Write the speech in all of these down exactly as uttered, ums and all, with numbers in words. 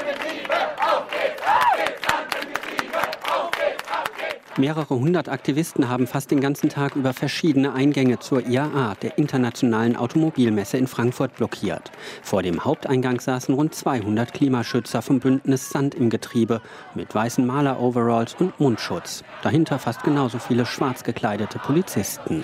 Mehrere hundert Aktivisten haben fast den ganzen Tag über verschiedene Eingänge zur I A A, der Internationalen Automobilmesse in Frankfurt, blockiert. Vor dem Haupteingang saßen rund zweihundert Klimaschützer vom Bündnis Sand im Getriebe mit weißen Maler-Overalls und Mundschutz. Dahinter fast genauso viele schwarz gekleidete Polizisten.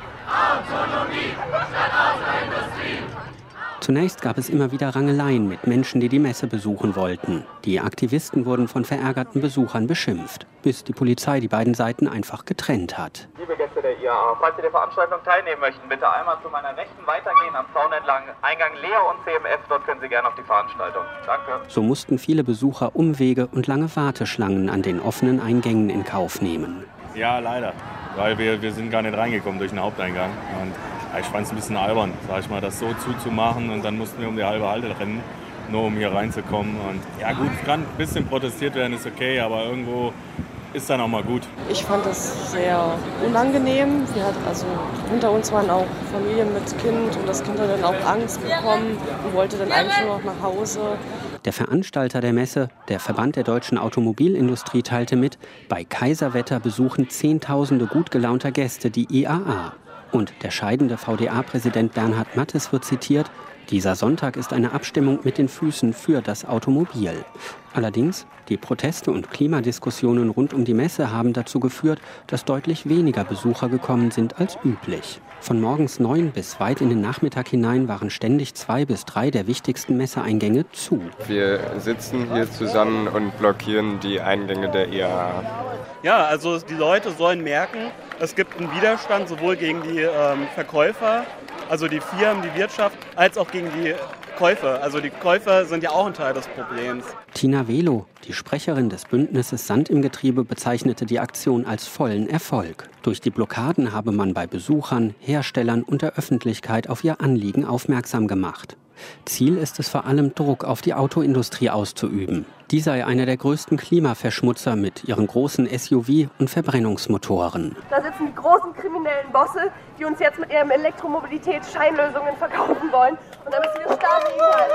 Autonomie statt Autoindustrie. Zunächst gab es immer wieder Rangeleien mit Menschen, die die Messe besuchen wollten. Die Aktivisten wurden von verärgerten Besuchern beschimpft, bis die Polizei die beiden Seiten einfach getrennt hat. Liebe Gäste der I A A, falls Sie der Veranstaltung teilnehmen möchten, bitte einmal zu meiner Rechten weitergehen, am Zaun entlang, Eingang Leer und C M F, dort können Sie gerne auf die Veranstaltung. Danke. So mussten viele Besucher Umwege und lange Warteschlangen an den offenen Eingängen in Kauf nehmen. Ja, leider, weil wir, wir sind gar nicht reingekommen durch den Haupteingang. Und ich fand es ein bisschen albern, sag ich mal, das so zuzumachen und dann mussten wir um die halbe Halle rennen, nur um hier reinzukommen. Und ja gut, kann ein bisschen protestiert werden, ist okay, aber irgendwo ist dann auch mal gut. Ich fand das sehr unangenehm. Wir hat, also hinter uns waren auch Familien mit Kind und das Kind hat dann auch Angst bekommen und wollte dann eigentlich nur noch nach Hause. Der Veranstalter der Messe, der Verband der deutschen Automobilindustrie, teilte mit, bei Kaiserwetter besuchen Zehntausende gut gelaunter Gäste die I A A. Und der scheidende V D A-Präsident Bernhard Mattes wird zitiert: Dieser Sonntag ist eine Abstimmung mit den Füßen für das Automobil. Allerdings, die Proteste und Klimadiskussionen rund um die Messe haben dazu geführt, dass deutlich weniger Besucher gekommen sind als üblich. Von morgens neun bis weit in den Nachmittag hinein waren ständig zwei bis drei der wichtigsten Messeeingänge zu. Wir sitzen hier zusammen und blockieren die Eingänge der I A A. Ja, also die Leute sollen merken, es gibt einen Widerstand sowohl gegen die ähm, Verkäufer, also die Firmen, die Wirtschaft, als auch gegen die Käufer. Also die Käufer sind ja auch ein Teil des Problems. Tina Velo, die Sprecherin des Bündnisses Sand im Getriebe, bezeichnete die Aktion als vollen Erfolg. Durch die Blockaden habe man bei Besuchern, Herstellern und der Öffentlichkeit auf ihr Anliegen aufmerksam gemacht. Ziel ist es vor allem, Druck auf die Autoindustrie auszuüben. Die sei einer der größten Klimaverschmutzer mit ihren großen S U V- und Verbrennungsmotoren. Da sitzen die großen kriminellen Bosse, die uns jetzt mit ihren Elektromobilität Scheinlösungen verkaufen wollen. Und da müssen wir stark gegenhalten.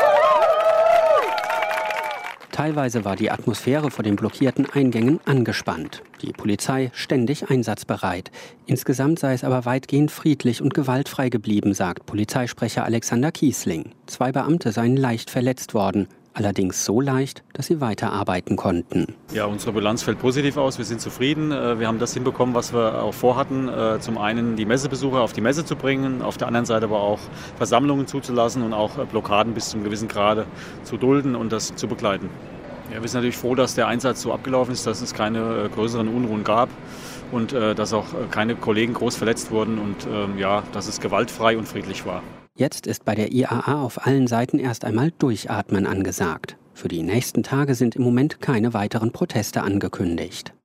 Teilweise war die Atmosphäre vor den blockierten Eingängen angespannt. Die Polizei ständig einsatzbereit. Insgesamt sei es aber weitgehend friedlich und gewaltfrei geblieben, sagt Polizeisprecher Alexander Kiesling. Zwei Beamte seien leicht verletzt worden. Allerdings so leicht, dass sie weiterarbeiten konnten. Ja, unsere Bilanz fällt positiv aus. Wir sind zufrieden. Wir haben das hinbekommen, was wir auch vorhatten. Zum einen die Messebesucher auf die Messe zu bringen, auf der anderen Seite aber auch Versammlungen zuzulassen und auch Blockaden bis zum gewissen Grade zu dulden und das zu begleiten. Ja, wir sind natürlich froh, dass der Einsatz so abgelaufen ist, dass es keine größeren Unruhen gab und dass auch keine Kollegen groß verletzt wurden und ja, dass es gewaltfrei und friedlich war. Jetzt ist bei der I A A auf allen Seiten erst einmal Durchatmen angesagt. Für die nächsten Tage sind im Moment keine weiteren Proteste angekündigt.